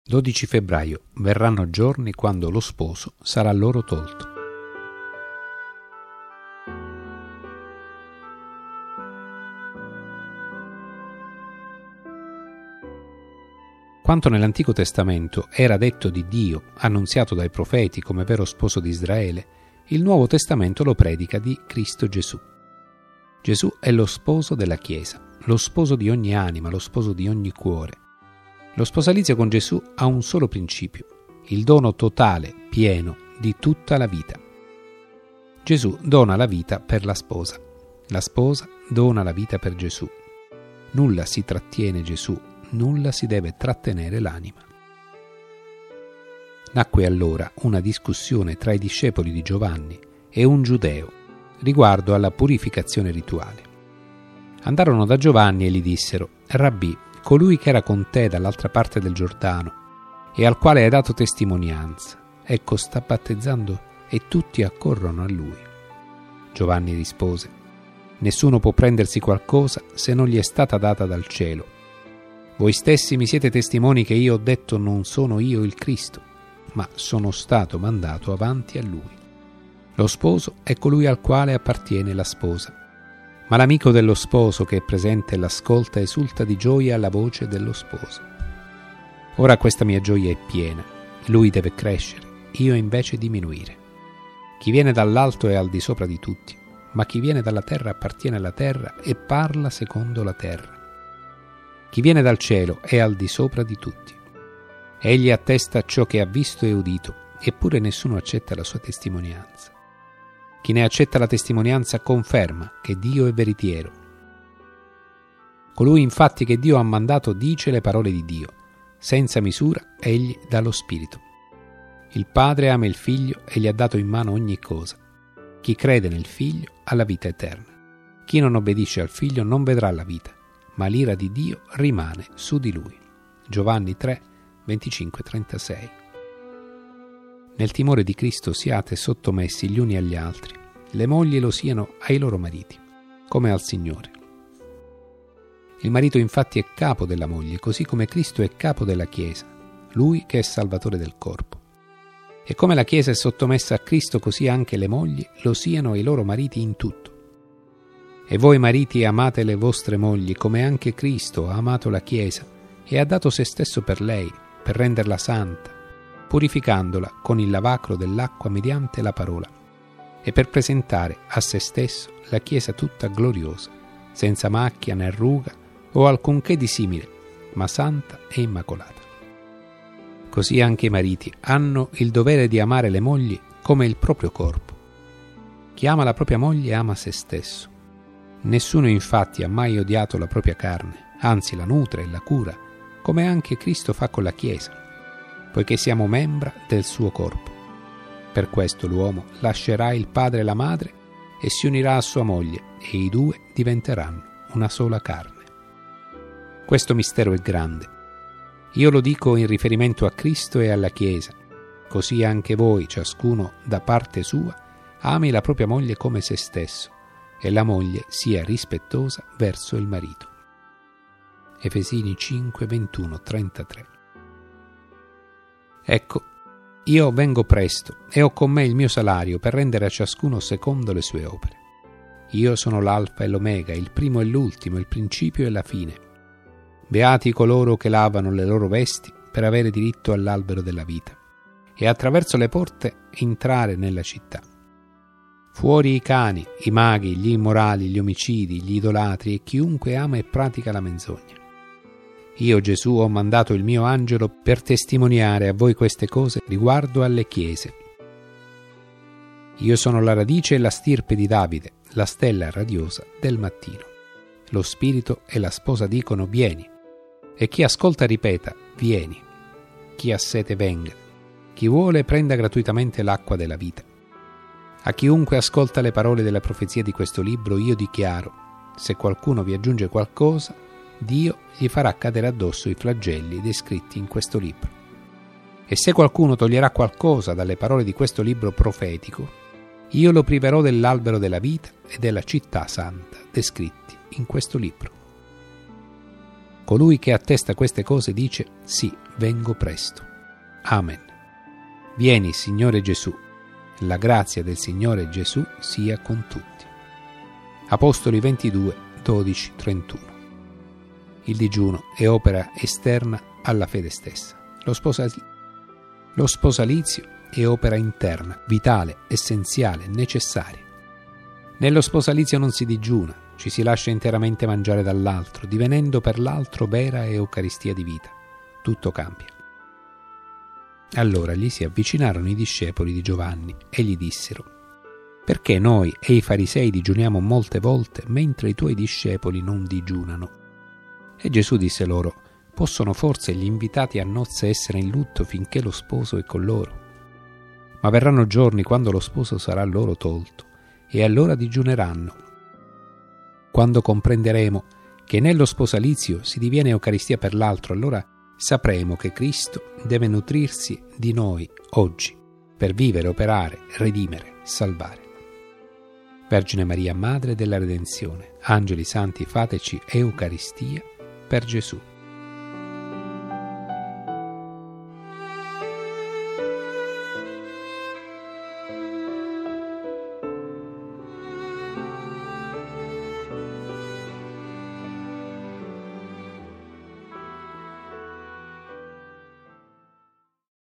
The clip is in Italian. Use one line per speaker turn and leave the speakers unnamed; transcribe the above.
12 febbraio. Verranno giorni quando lo sposo sarà loro tolto. Quanto nell'Antico Testamento era detto di Dio, annunziato dai profeti come vero sposo di Israele, il Nuovo Testamento lo predica di Cristo Gesù. Gesù è lo sposo della Chiesa, lo sposo di ogni anima, lo sposo di ogni cuore. Lo sposalizio con Gesù ha un solo principio, il dono totale, pieno, di tutta la vita. Gesù dona la vita per la sposa dona la vita per Gesù. Nulla si trattiene Gesù, nulla si deve trattenere l'anima. Nacque allora una discussione tra i discepoli di Giovanni e un giudeo riguardo alla purificazione rituale. Andarono da Giovanni e gli dissero: «Rabbì, colui che era con te dall'altra parte del Giordano e al quale hai dato testimonianza, ecco sta battezzando e tutti accorrono a lui». Giovanni rispose: «Nessuno può prendersi qualcosa se non gli è stata data dal cielo. Voi stessi mi siete testimoni che io ho detto non sono io il Cristo, ma sono stato mandato avanti a lui. Lo sposo è colui al quale appartiene la sposa. Ma l'amico dello sposo che è presente e l'ascolta esulta di gioia alla voce dello sposo. Ora questa mia gioia è piena, lui deve crescere, io invece diminuire. Chi viene dall'alto è al di sopra di tutti, ma chi viene dalla terra appartiene alla terra e parla secondo la terra. Chi viene dal cielo è al di sopra di tutti. Egli attesta ciò che ha visto e udito, eppure nessuno accetta la sua testimonianza. Chi ne accetta la testimonianza conferma che Dio è veritiero. Colui infatti che Dio ha mandato dice le parole di Dio. Senza misura egli dà lo Spirito. Il Padre ama il Figlio e gli ha dato in mano ogni cosa. Chi crede nel Figlio ha la vita eterna. Chi non obbedisce al Figlio non vedrà la vita, ma l'ira di Dio rimane su di lui». Giovanni 3, 25-36. Nel timore di Cristo siate sottomessi gli uni agli altri. Le mogli lo siano ai loro mariti, come al Signore. Il marito infatti è capo della moglie, così come Cristo è capo della Chiesa, lui che è Salvatore del corpo. E come la Chiesa è sottomessa a Cristo, così anche le mogli lo siano ai loro mariti in tutto. E voi mariti amate le vostre mogli, come anche Cristo ha amato la Chiesa e ha dato se stesso per lei, per renderla santa, purificandola con il lavacro dell'acqua mediante la parola, e per presentare a se stesso la Chiesa tutta gloriosa, senza macchia né ruga o alcunché di simile, ma santa e immacolata. Così anche i mariti hanno il dovere di amare le mogli come il proprio corpo. Chi ama la propria moglie ama se stesso. Nessuno infatti ha mai odiato la propria carne, anzi la nutre e la cura, come anche Cristo fa con la Chiesa, poiché siamo membra del suo corpo. Per questo l'uomo lascerà il padre e la madre e si unirà a sua moglie, e i due diventeranno una sola carne. Questo mistero è grande. Io lo dico in riferimento a Cristo e alla Chiesa, così anche voi, ciascuno da parte sua, ami la propria moglie come se stesso, e la moglie sia rispettosa verso il marito. Efesini 5, 21, 33. Ecco, io vengo presto e ho con me il mio salario per rendere a ciascuno secondo le sue opere. Io sono l'alfa e l'omega, il primo e l'ultimo, il principio e la fine. Beati coloro che lavano le loro vesti per avere diritto all'albero della vita e attraverso le porte entrare nella città. Fuori i cani, i maghi, gli immorali, gli omicidi, gli idolatri e chiunque ama e pratica la menzogna. Io, Gesù, ho mandato il mio angelo per testimoniare a voi queste cose riguardo alle chiese. Io sono la radice e la stirpe di Davide, la stella radiosa del mattino. Lo Spirito e la sposa dicono: vieni. E chi ascolta ripeta: vieni. Chi ha sete venga. Chi vuole prenda gratuitamente l'acqua della vita. A chiunque ascolta le parole della profezia di questo libro io dichiaro: se qualcuno vi aggiunge qualcosa, Dio gli farà cadere addosso i flagelli descritti in questo libro. E se qualcuno toglierà qualcosa dalle parole di questo libro profetico, io lo priverò dell'albero della vita e della città santa descritti in questo libro. Colui che attesta queste cose dice: sì, vengo presto. Amen. Vieni, Signore Gesù. La grazia del Signore Gesù sia con tutti. Apostoli 22, 12, 31. Il digiuno è opera esterna alla fede stessa. Lo sposalizio è opera interna, vitale, essenziale, necessaria. Nello sposalizio non si digiuna, ci si lascia interamente mangiare dall'altro, divenendo per l'altro vera Eucaristia di vita. Tutto cambia. Allora gli si avvicinarono i discepoli di Giovanni e gli dissero: perché noi e i farisei digiuniamo molte volte, mentre i tuoi discepoli non digiunano? E Gesù disse loro: possono forse gli invitati a nozze essere in lutto finché lo sposo è con loro? Ma verranno giorni quando lo sposo sarà loro tolto, e allora digiuneranno. Quando comprenderemo che nello sposalizio si diviene Eucaristia per l'altro, allora sapremo che Cristo deve nutrirsi di noi oggi per vivere, operare, redimere, salvare. Vergine Maria, Madre della Redenzione, angeli santi, fateci Eucaristia per Gesù.